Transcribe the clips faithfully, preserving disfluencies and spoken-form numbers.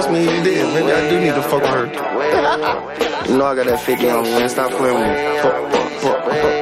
trust me, he did. Maybe I do need to fuck with her. You know I got that fifty on me, man. Stop playing with me. Fuck, fuck, fuck, fuck.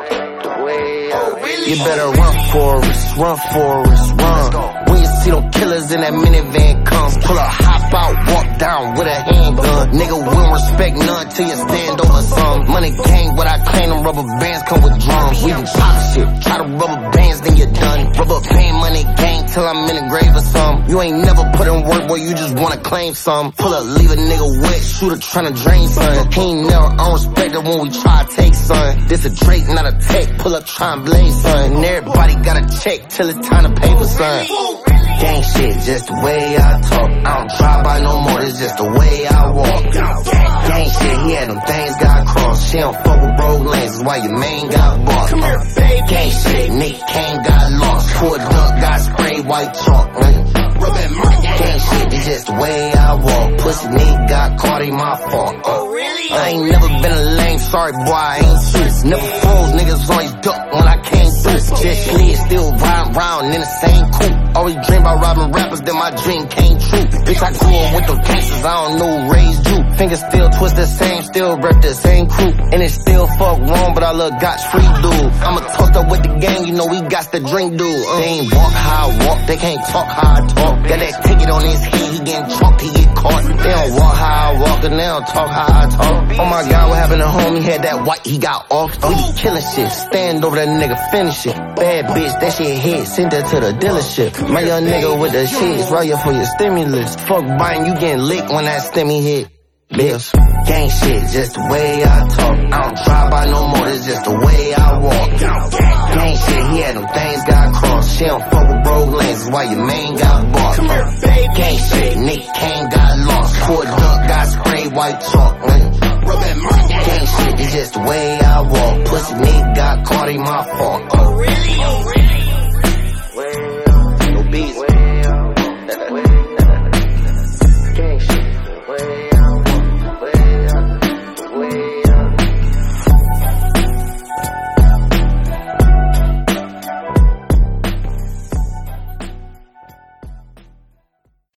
You better run, Forrest, run, Forrest, run. When you see them killers in that minivan come, pull up, hop out, walk down with a handgun. Nigga won't respect none till you stand over some. Money gang, what I claim, them rubber bands come with drums. We do pop shit, try to rubber bands, then you're done. Rubber band money gang till I'm in the grave or some. You ain't never put in work, boy, you just wanna claim some. Pull up, leave a nigga wet, shooter tryna drain, son. He ain't never unrespected when we try to take, son. This a Drake, not a tech, pull up, try and blaze, son. And everybody gotta check till it's time to pay for son. Gang shit, just the way I talk. I don't try by no more, it's just the way I walk. Gang shit, he had them things got crossed. She don't fuck with broke lanes, why your main got bought. Gang shit, Nick Kane got lost. Poor duck got sprayed white chalk. Gang shit, it's just the way I walk. Pussy nigga got caught, ain't my fault. Uh, I ain't never been a lame, sorry boy, I ain't serious. Never fools, niggas always duck when I came through. Just slid, still riding round in the same coupe. Always dream about robbing rappers, then my dream came true. Bitch, I grew up with them gangsters, I don't know who raised you. Fingers still twist the same, still rep the same crew. And it still fuck wrong, but I look Gotch free dude. I'ma toast up with the gang, you know we got the drink dude. Uh. They ain't walk how I walk, they can't talk how I talk. Got that ticket on his head, he getting chalked, he get caught. They don't walk how I walk, and they don't talk how I talk. Oh my God, what happened to home? He had that white, he got off. We be killing shit, stand over that nigga, finish it. Bad bitch, that shit hit, send her to the dealership. My young nigga with the shits, right here for your stimulus. Fuck buying, you getting licked when that stimmy hit. Bitch, gang shit, just the way I talk. I don't try by no more, it's just the way I walk. Gang shit, he had them things got crossed. She don't fuck with broke lanes, why your main got bought.